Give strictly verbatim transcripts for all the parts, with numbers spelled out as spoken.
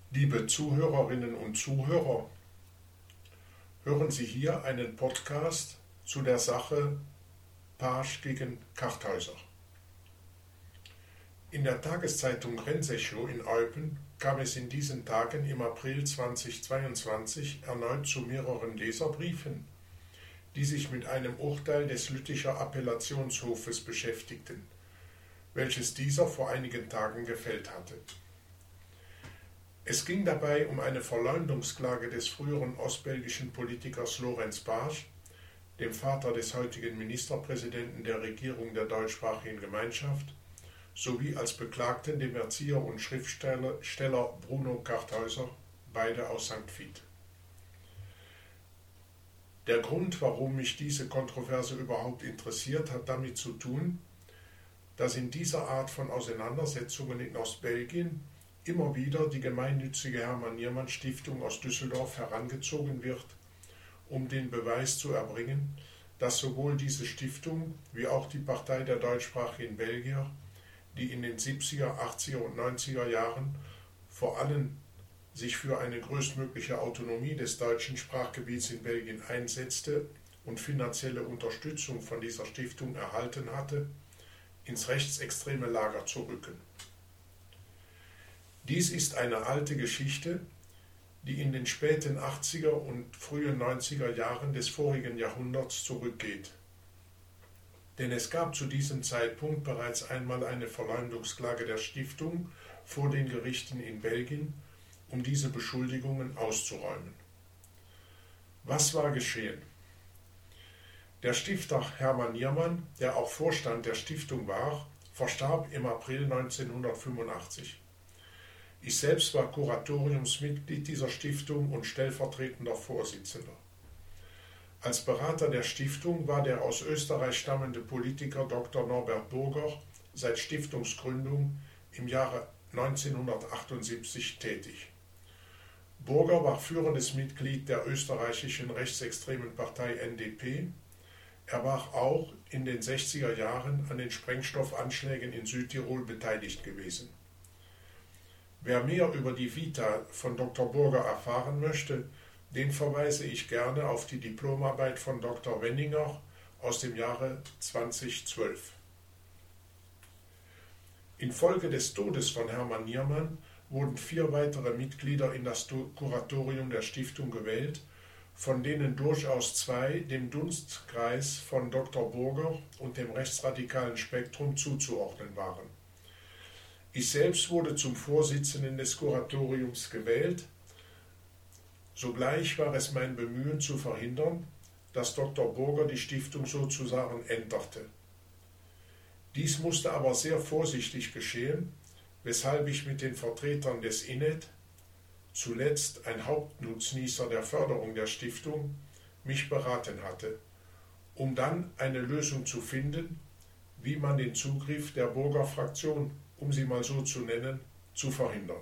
Liebe Zuhörerinnen und Zuhörer, hören Sie hier einen Podcast zu der Sache Paasch gegen Karthäuser. In der Tageszeitung Rensecho in Eupen kam es in diesen Tagen im April zweitausendzweiundzwanzig erneut zu mehreren Leserbriefen, die sich mit einem Urteil des Lütticher Appellationshofes beschäftigten, welches dieser vor einigen Tagen gefällt hatte. Es ging dabei um eine Verleumdungsklage des früheren ostbelgischen Politikers Lorenz Paasch, dem Vater des heutigen Ministerpräsidenten der Regierung der deutschsprachigen Gemeinschaft, sowie als Beklagten dem Erzieher und Schriftsteller Bruno Karthäuser, beide aus Sankt Vith. Der Grund, warum mich diese Kontroverse überhaupt interessiert, hat damit zu tun, dass in dieser Art von Auseinandersetzungen in Ostbelgien immer wieder die gemeinnützige Hermann-Niermann-Stiftung aus Düsseldorf herangezogen wird, um den Beweis zu erbringen, dass sowohl diese Stiftung wie auch die Partei der deutschsprachigen Belgier, die in den siebziger, achtziger und neunziger Jahren vor allem sich für eine größtmögliche Autonomie des deutschen Sprachgebiets in Belgien einsetzte und finanzielle Unterstützung von dieser Stiftung erhalten hatte, ins rechtsextreme Lager zu rücken. Dies ist eine alte Geschichte, die in den späten achtziger und frühen neunziger Jahren des vorigen Jahrhunderts zurückgeht. Denn es gab zu diesem Zeitpunkt bereits einmal eine Verleumdungsklage der Stiftung vor den Gerichten in Belgien, um diese Beschuldigungen auszuräumen. Was war geschehen? Der Stifter Hermann Niermann, der auch Vorstand der Stiftung war, verstarb im April neunzehnhundertfünfundachtzig. Ich selbst war Kuratoriumsmitglied dieser Stiftung und stellvertretender Vorsitzender. Als Berater der Stiftung war der aus Österreich stammende Politiker Doktor Norbert Burger seit Stiftungsgründung im Jahre neunzehnhundertachtundsiebzig tätig. Burger war führendes Mitglied der österreichischen rechtsextremen Partei N D P. Er war auch in den sechziger Jahren an den Sprengstoffanschlägen in Südtirol beteiligt gewesen. Wer mehr über die Vita von Doktor Burger erfahren möchte, den verweise ich gerne auf die Diplomarbeit von Doktor Wenninger aus dem Jahre zweitausendzwölf. Infolge des Todes von Hermann Niermann wurden vier weitere Mitglieder in das Kuratorium der Stiftung gewählt, von denen durchaus zwei dem Dunstkreis von Doktor Burger und dem rechtsradikalen Spektrum zuzuordnen waren. Ich selbst wurde zum Vorsitzenden des Kuratoriums gewählt. Sogleich war es mein Bemühen zu verhindern, dass Doktor Burger die Stiftung sozusagen änderte. Dies musste aber sehr vorsichtig geschehen, weshalb ich mit den Vertretern des I N E T, zuletzt ein Hauptnutznießer der Förderung der Stiftung, mich beraten hatte, um dann eine Lösung zu finden, wie man den Zugriff der Burger-Fraktion, um sie mal so zu nennen, zu verhindern.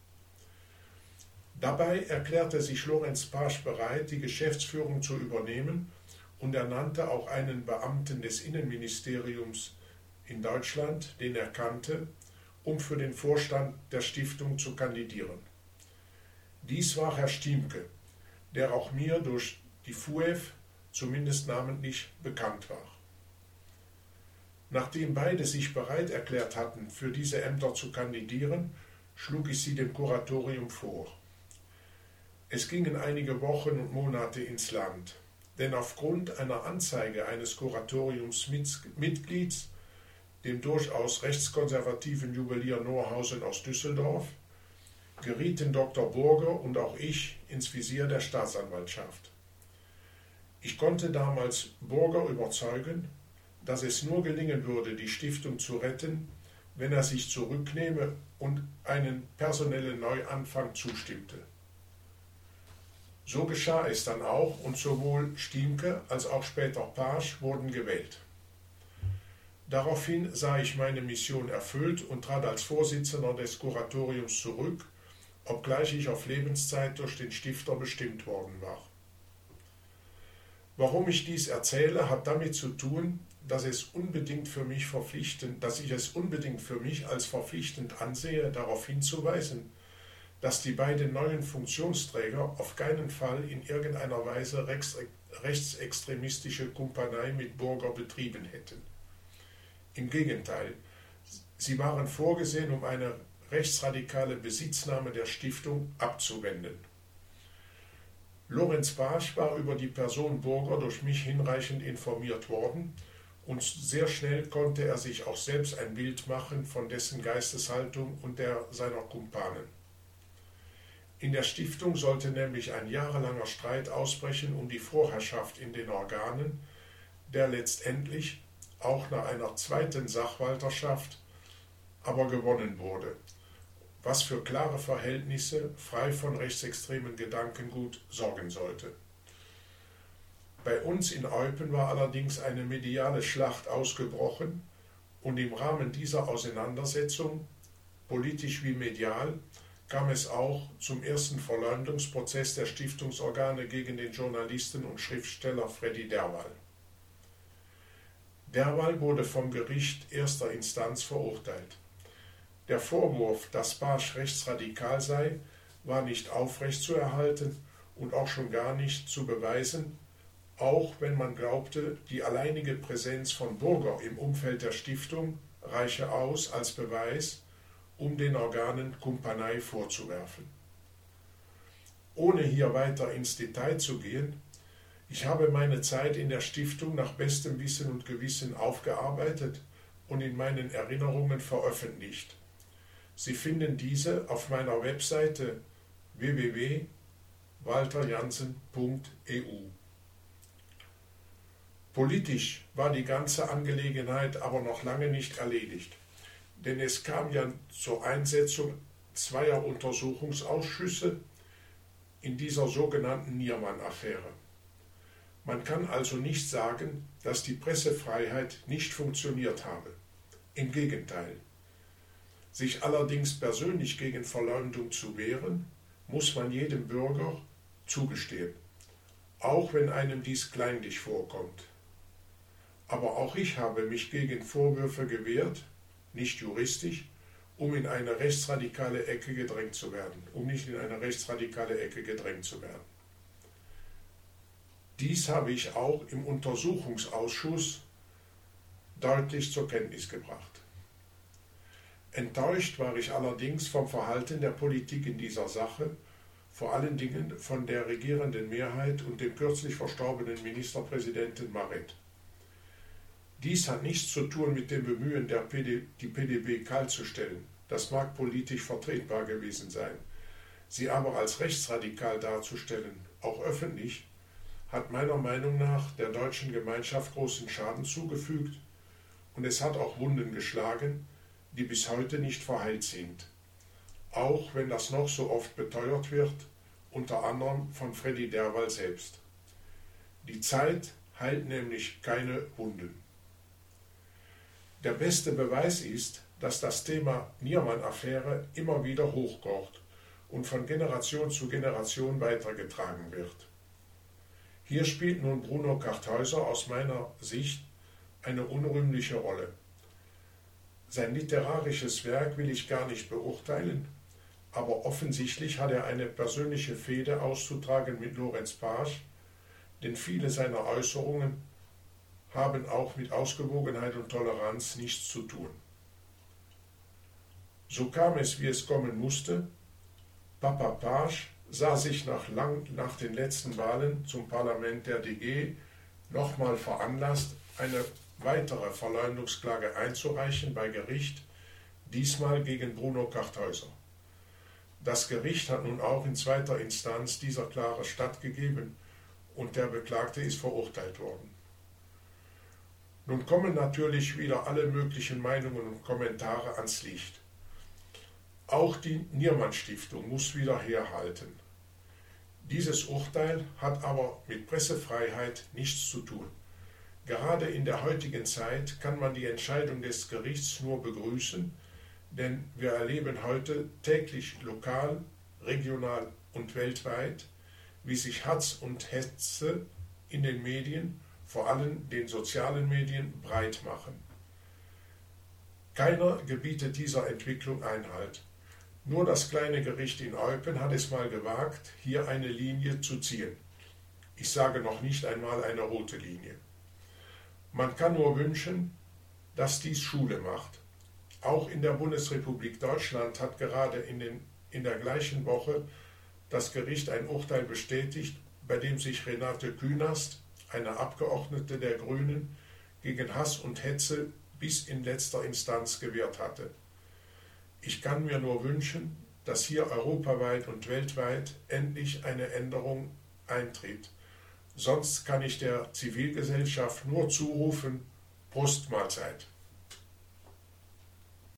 Dabei erklärte sich Lorenz Paasch bereit, die Geschäftsführung zu übernehmen und ernannte auch einen Beamten des Innenministeriums in Deutschland, den er kannte, um für den Vorstand der Stiftung zu kandidieren. Dies war Herr Stiemke, der auch mir durch die F U E F zumindest namentlich bekannt war. Nachdem beide sich bereit erklärt hatten, für diese Ämter zu kandidieren, schlug ich sie dem Kuratorium vor. Es gingen einige Wochen und Monate ins Land, denn aufgrund einer Anzeige eines Kuratoriumsmitglieds, dem durchaus rechtskonservativen Juwelier Norhausen aus Düsseldorf, gerieten Doktor Burger und auch ich ins Visier der Staatsanwaltschaft. Ich konnte damals Burger überzeugen, dass es nur gelingen würde, die Stiftung zu retten, wenn er sich zurücknehme und einen personellen Neuanfang zustimmte. So geschah es dann auch und sowohl Stiemke als auch später Paasch wurden gewählt. Daraufhin sah ich meine Mission erfüllt und trat als Vorsitzender des Kuratoriums zurück, obgleich ich auf Lebenszeit durch den Stifter bestimmt worden war. Warum ich dies erzähle, hat damit zu tun, dass es unbedingt für mich verpflichtend, dass ich es unbedingt für mich als verpflichtend ansehe, darauf hinzuweisen, dass die beiden neuen Funktionsträger auf keinen Fall in irgendeiner Weise rechtsextremistische Kumpanei mit Burger betrieben hätten. Im Gegenteil, sie waren vorgesehen, um eine rechtsradikale Besitznahme der Stiftung abzuwenden. Lorenz Barsch war über die Person Burger durch mich hinreichend informiert worden und sehr schnell konnte er sich auch selbst ein Bild machen von dessen Geisteshaltung und der seiner Kumpanen. In der Stiftung sollte nämlich ein jahrelanger Streit ausbrechen um die Vorherrschaft in den Organen, der letztendlich auch nach einer zweiten Sachwalterschaft aber gewonnen wurde, was für klare Verhältnisse, frei von rechtsextremen Gedankengut, sorgen sollte. Bei uns in Eupen war allerdings eine mediale Schlacht ausgebrochen und im Rahmen dieser Auseinandersetzung, politisch wie medial, kam es auch zum ersten Verleumdungsprozess der Stiftungsorgane gegen den Journalisten und Schriftsteller Freddy Derwall. Derwall wurde vom Gericht erster Instanz verurteilt. Der Vorwurf, dass Barsch rechtsradikal sei, war nicht aufrechtzuerhalten und auch schon gar nicht zu beweisen, auch wenn man glaubte, die alleinige Präsenz von Burger im Umfeld der Stiftung reiche aus als Beweis, um den Organen Kumpanei vorzuwerfen. Ohne hier weiter ins Detail zu gehen, ich habe meine Zeit in der Stiftung nach bestem Wissen und Gewissen aufgearbeitet und in meinen Erinnerungen veröffentlicht. Sie finden diese auf meiner Webseite w w w punkt walter jansen punkt e u. Politisch war die ganze Angelegenheit aber noch lange nicht erledigt, denn es kam ja zur Einsetzung zweier Untersuchungsausschüsse in dieser sogenannten Niermann-Affäre. Man kann also nicht sagen, dass die Pressefreiheit nicht funktioniert habe. Im Gegenteil. Sich allerdings persönlich gegen Verleumdung zu wehren, muss man jedem Bürger zugestehen, auch wenn einem dies kleinlich vorkommt. Aber auch ich habe mich gegen Vorwürfe gewehrt, nicht juristisch, um in eine rechtsradikale Ecke gedrängt zu werden, um nicht in eine rechtsradikale Ecke gedrängt zu werden. Dies habe ich auch im Untersuchungsausschuss deutlich zur Kenntnis gebracht. Enttäuscht war ich allerdings vom Verhalten der Politik in dieser Sache, vor allen Dingen von der regierenden Mehrheit und dem kürzlich verstorbenen Ministerpräsidenten Maret. Dies hat nichts zu tun mit dem Bemühen, der P D, die P D B kaltzustellen. Das mag politisch vertretbar gewesen sein. Sie aber als rechtsradikal darzustellen, auch öffentlich, hat meiner Meinung nach der deutschen Gemeinschaft großen Schaden zugefügt und es hat auch Wunden geschlagen, die bis heute nicht verheilt sind. Auch wenn das noch so oft beteuert wird, unter anderem von Freddy Derwall selbst. Die Zeit heilt nämlich keine Wunden. Der beste Beweis ist, dass das Thema Niermann-Affäre immer wieder hochkocht und von Generation zu Generation weitergetragen wird. Hier spielt nun Bruno Karthäuser aus meiner Sicht eine unrühmliche Rolle. Sein literarisches Werk will ich gar nicht beurteilen, aber offensichtlich hat er eine persönliche Fehde auszutragen mit Lorenz Barsch, denn viele seiner Äußerungen haben auch mit Ausgewogenheit und Toleranz nichts zu tun. So kam es, wie es kommen musste. Papa Barsch sah sich nach, lang, nach den letzten Wahlen zum Parlament der D G nochmal veranlasst, eine weitere Verleumdungsklage einzureichen bei Gericht, diesmal gegen Bruno Karthäuser. Das Gericht hat nun auch in zweiter Instanz dieser Klage stattgegeben und der Beklagte ist verurteilt worden. Nun kommen natürlich wieder alle möglichen Meinungen und Kommentare ans Licht. Auch die Niermann-Stiftung muss wieder herhalten. Dieses Urteil hat aber mit Pressefreiheit nichts zu tun. Gerade in der heutigen Zeit kann man die Entscheidung des Gerichts nur begrüßen, denn wir erleben heute täglich lokal, regional und weltweit, wie sich Hass und Hetze in den Medien, vor allem den sozialen Medien, breit machen. Keiner gebietet dieser Entwicklung Einhalt. Nur das kleine Gericht in Eupen hat es mal gewagt, hier eine Linie zu ziehen. Ich sage noch nicht einmal eine rote Linie. Man kann nur wünschen, dass dies Schule macht. Auch in der Bundesrepublik Deutschland hat gerade in, den, in der gleichen Woche das Gericht ein Urteil bestätigt, bei dem sich Renate Künast, eine Abgeordnete der Grünen, gegen Hass und Hetze bis in letzter Instanz gewehrt hatte. Ich kann mir nur wünschen, dass hier europaweit und weltweit endlich eine Änderung eintritt. Sonst kann ich der Zivilgesellschaft nur zurufen: Prost Mahlzeit.